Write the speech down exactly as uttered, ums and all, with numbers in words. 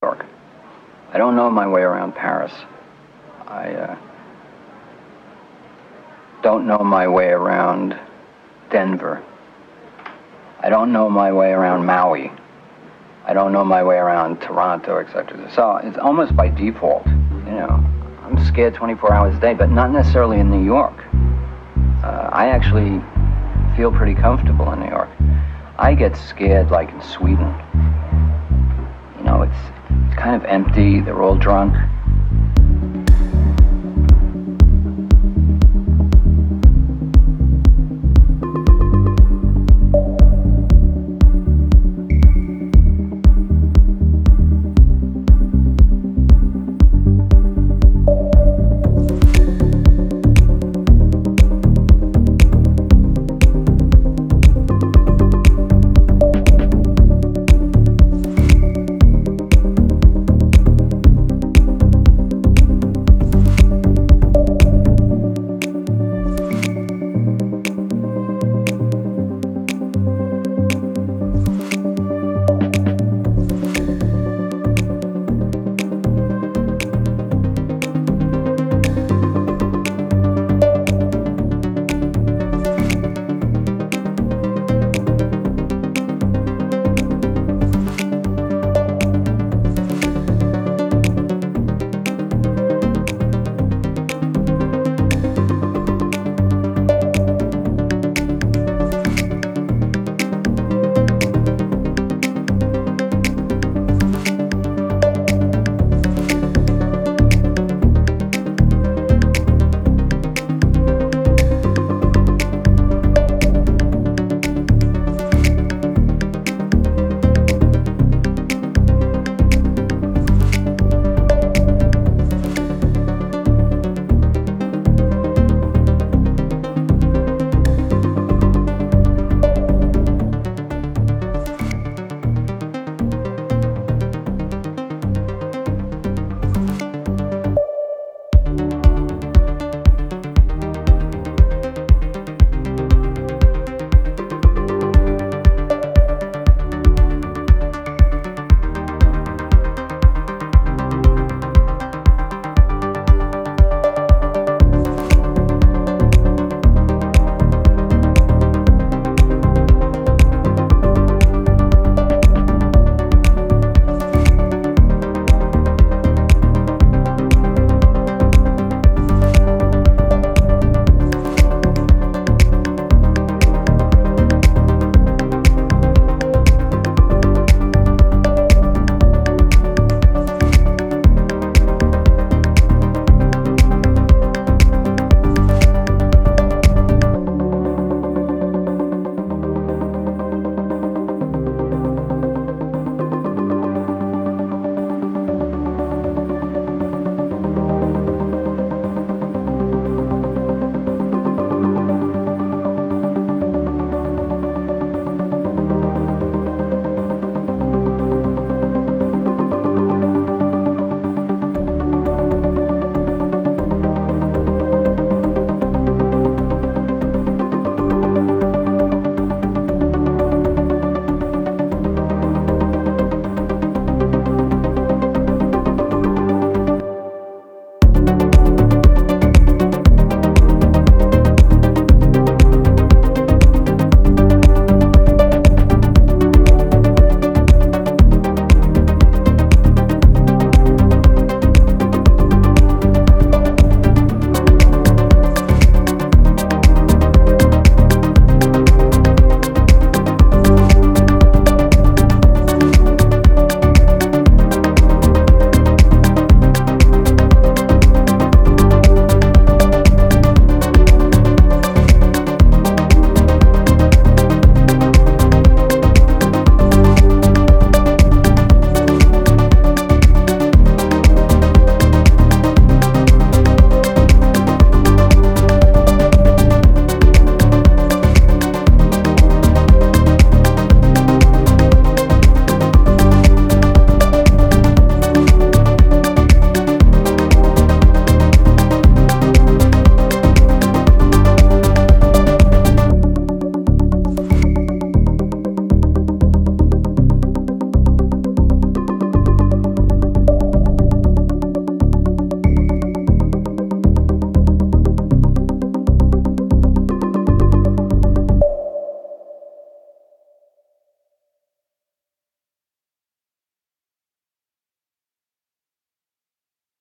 York. I don't know my way around Paris. I uh, don't know my way around Denver. I don't know my way around Maui. I don't know my way around Toronto, et cetera. So it's almost by default, you know. I'm scared twenty-four hours a day, but not necessarily in New York. Uh, I actually feel pretty comfortable in New York. I get scared like in Sweden. You know, it's, it's kind of empty. They're all drunk.